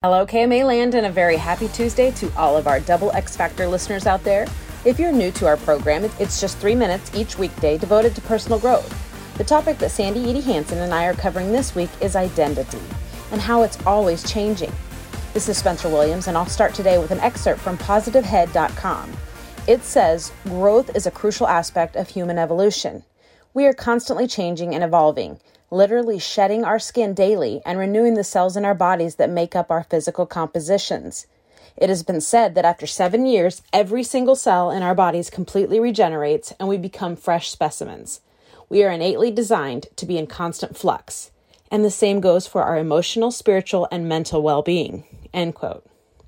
Hello, KMA Land, and a very happy Tuesday to all of our Double X Factor listeners out there. If you're new to our program, it's just 3 minutes each weekday devoted to personal growth. The topic that Sandy Edie Hansen and I are covering this week is identity and how it's always changing. This is Spencer Williams, and I'll start today with an excerpt from positivehead.com. It says, growth is a crucial aspect of human evolution. We are constantly changing and evolving, literally shedding our skin daily and renewing the cells in our bodies that make up our physical compositions. It has been said that after 7 years, every single cell in our bodies completely regenerates and we become fresh specimens. We are innately designed to be in constant flux. And the same goes for our emotional, spiritual, and mental well-being. End quote.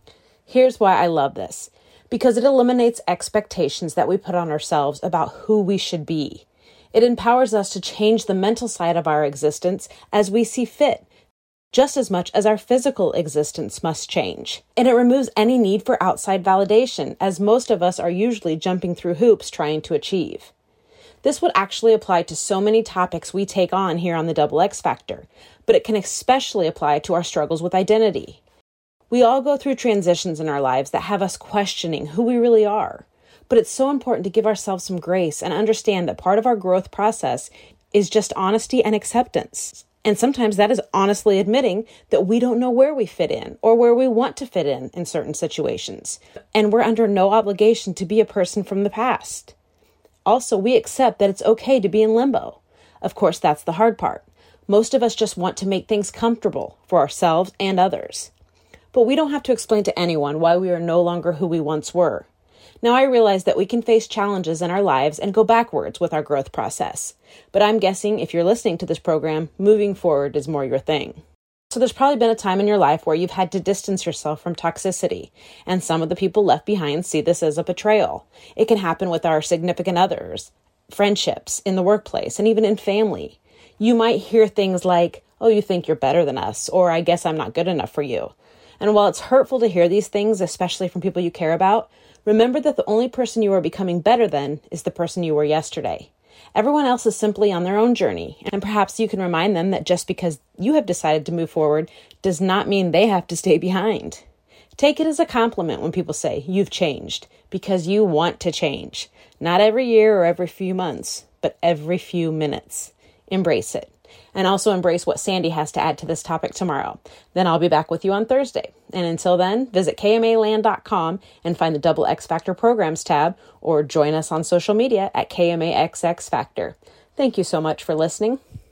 Here's why I love this. Because it eliminates expectations that we put on ourselves about who we should be. It empowers us to change the mental side of our existence as we see fit, just as much as our physical existence must change. And it removes any need for outside validation, as most of us are usually jumping through hoops trying to achieve. This would actually apply to so many topics we take on here on the Double X Factor, but it can especially apply to our struggles with identity. We all go through transitions in our lives that have us questioning who we really are. But it's so important to give ourselves some grace and understand that part of our growth process is just honesty and acceptance. And sometimes that is honestly admitting that we don't know where we fit in or where we want to fit in certain situations. And we're under no obligation to be a person from the past. Also, we accept that it's okay to be in limbo. Of course, that's the hard part. Most of us just want to make things comfortable for ourselves and others. But we don't have to explain to anyone why we are no longer who we once were. Now, I realize that we can face challenges in our lives and go backwards with our growth process. But I'm guessing if you're listening to this program, moving forward is more your thing. So there's probably been a time in your life where you've had to distance yourself from toxicity, and some of the people left behind see this as a betrayal. It can happen with our significant others, friendships, in the workplace, and even in family. You might hear things like, "Oh, you think you're better than us," or "I guess I'm not good enough for you." And while it's hurtful to hear these things, especially from people you care about, remember that the only person you are becoming better than is the person you were yesterday. Everyone else is simply on their own journey, and perhaps you can remind them that just because you have decided to move forward does not mean they have to stay behind. Take it as a compliment when people say, "You've changed," because you want to change. Not every year or every few months, but every few minutes. Embrace it. And also embrace what Sandy has to add to this topic tomorrow. Then I'll be back with you on Thursday. And until then, visit KMAland.com and find the Double X Factor Programs tab, or join us on social media at KMAXX Factor. Thank you so much for listening.